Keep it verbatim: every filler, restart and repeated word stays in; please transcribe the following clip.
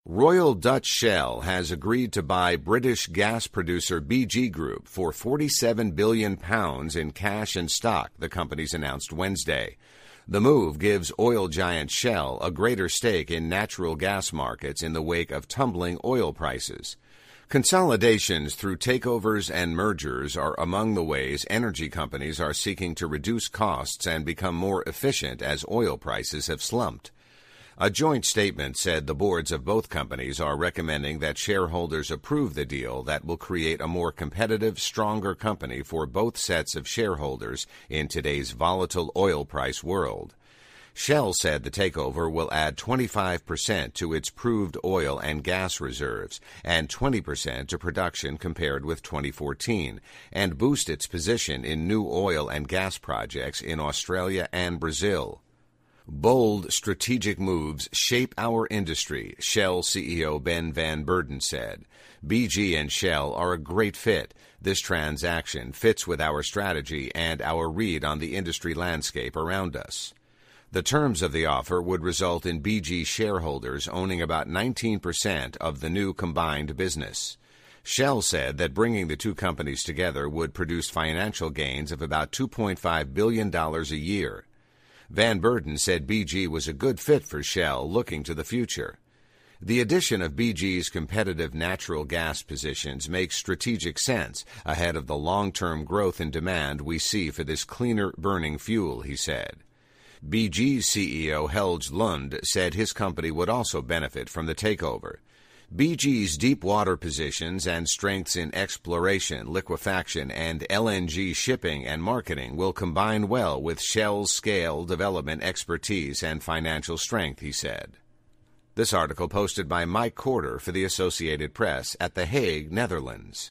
Royal Dutch Shell has agreed to buy British gas producer B G Group for forty-seven billion pounds in cash and stock, the companies announced Wednesday. The move gives oil giant Shell a greater stake in natural gas markets in the wake of tumbling oil prices. Consolidations through takeovers and mergers are among the ways energy companies are seeking to reduce costs and become more efficient as oil prices have slumped. A joint statement said the boards of both companies are recommending that shareholders approve the deal that will create a more competitive, stronger company for both sets of shareholders in today's volatile oil price world. Shell said the takeover will add twenty-five percent to its proved oil and gas reserves and twenty percent to production compared with twenty fourteen, and boost its position in new oil and gas projects in Australia and Brazil. Bold strategic moves shape our industry, Shell C E O Ben van Beurden said. B G and Shell are a great fit. This transaction fits with our strategy and our read on the industry landscape around us. The terms of the offer would result in B G shareholders owning about nineteen percent of the new combined business. Shell said that bringing the two companies together would produce financial gains of about two point five billion dollars a year. Van Beurden said B G was a good fit for Shell looking to the future. The addition of B G's competitive natural gas positions makes strategic sense ahead of the long-term growth in demand we see for this cleaner-burning fuel, he said. B G's C E O Helge Lund said his company would also benefit from the takeover. B G's deep water positions and strengths in exploration, liquefaction, and L N G shipping and marketing will combine well with Shell's scale, development expertise, and financial strength, he said. This article posted by Mike Corder for the Associated Press at The Hague, Netherlands.